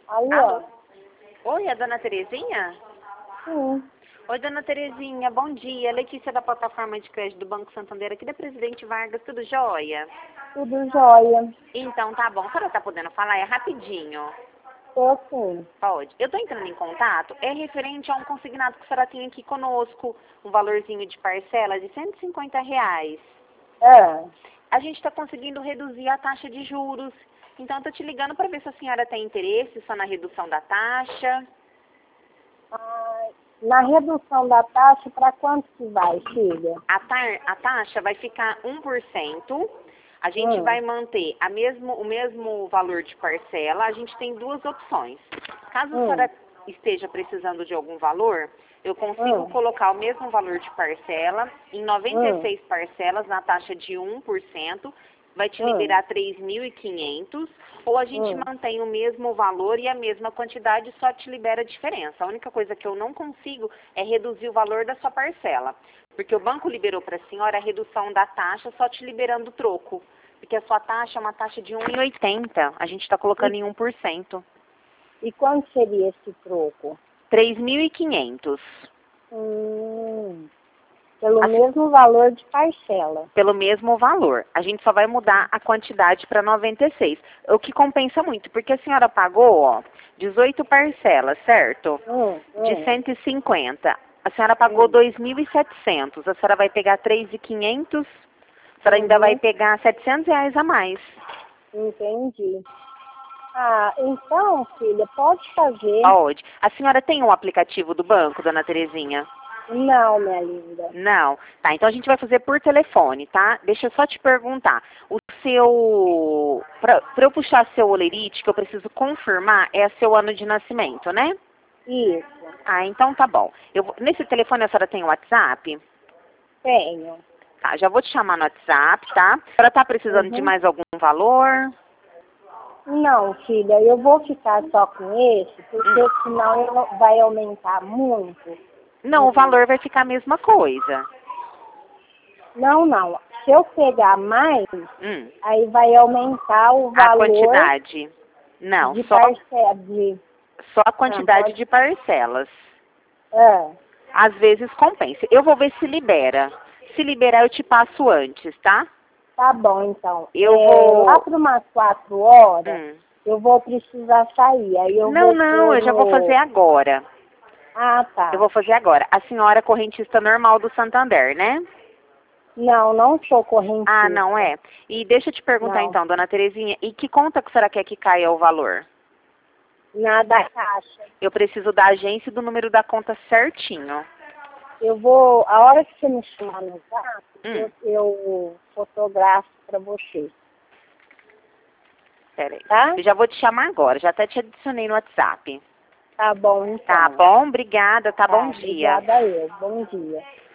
Alô? Oi, é a dona Terezinha? Sim, Oi, dona Terezinha, bom dia. Letícia da plataforma de crédito do Banco Santander, aqui da Presidente Vargas, tudo jóia? tudo jóia. Então, tá bom. A senhora tá podendo falar? É rapidinho. Tô sim. Pode. Eu tô entrando em contato, é referente a um consignado que a senhora tem aqui conosco, um valorzinho de parcela de R$ 150. Ah, A gente está conseguindo reduzir a taxa de juros. Então, eu tô te ligando para ver se a senhora tem interesse só na redução da taxa. na redução da taxa, para quanto que vai, filha? A taxa vai ficar 1%. A gente vai manter o mesmo valor de parcela. A gente tem duas opções. Caso a senhora esteja precisando de algum valor, eu consigo colocar o mesmo valor de parcela em 96 parcelas na taxa de 1%. Vai te liberar 3.500, ou a gente mantém o mesmo valor e a mesma quantidade, só te libera a diferença. A única coisa que eu não consigo é reduzir o valor da sua parcela, porque o banco liberou para a senhora a redução da taxa, só te liberando o troco, porque a sua taxa é uma taxa de 1,80, a gente está colocando em 1%. E quanto seria esse troco? 3.500. Pelo mesmo valor de parcela. Pelo mesmo valor. A gente só vai mudar a quantidade para 96. O que compensa muito, porque a senhora pagou, ó, 18 parcelas, certo? De 150. A senhora pagou 2.700. A senhora vai pegar 3.500. A senhora ainda vai pegar R$ 700 a mais. Entendi. Ah, então, filha, pode fazer. Pode. A senhora tem um aplicativo do banco, dona Terezinha? Não, minha linda. Não. Tá, então a gente vai fazer por telefone, tá? Deixa eu só te perguntar. O seu... Pra eu puxar seu olerite, que eu preciso confirmar, é seu ano de nascimento, né? Isso, Ah, então tá bom. Nesse telefone a senhora tem WhatsApp? tenho. Tá, já vou te chamar no WhatsApp, tá? A senhora tá precisando de mais algum valor? Não, filha, eu vou ficar só com esse, porque senão vai aumentar muito. Não, o valor vai ficar a mesma coisa. Não, não. Se eu pegar mais, aí vai aumentar o A valor quantidade. Não, de só parcela. só a quantidade de parcelas. Ah, Às vezes compensa. Eu vou ver se libera. Se liberar, eu te passo antes, tá? tá bom, então. Eu vou... Lá para umas 4 horas, eu vou precisar sair. Aí eu vou Não, eu já vou fazer agora. Ah, tá. Eu vou fazer agora. A senhora é correntista normal do Santander, né? Não, não sou correntista. Ah, não é? E deixa eu te perguntar então, dona Terezinha, e que conta que a senhora quer que caia o valor? Na da caixa. Eu preciso da agência e do número da conta certinho. Eu vou, a hora que você me chamar no WhatsApp, eu fotografo para você. Peraí. Tá? Eu já vou te chamar agora, já até te adicionei no WhatsApp. Tá bom, então. Tá bom? Obrigada, tá? Bom dia. Obrigada eu. Bom dia.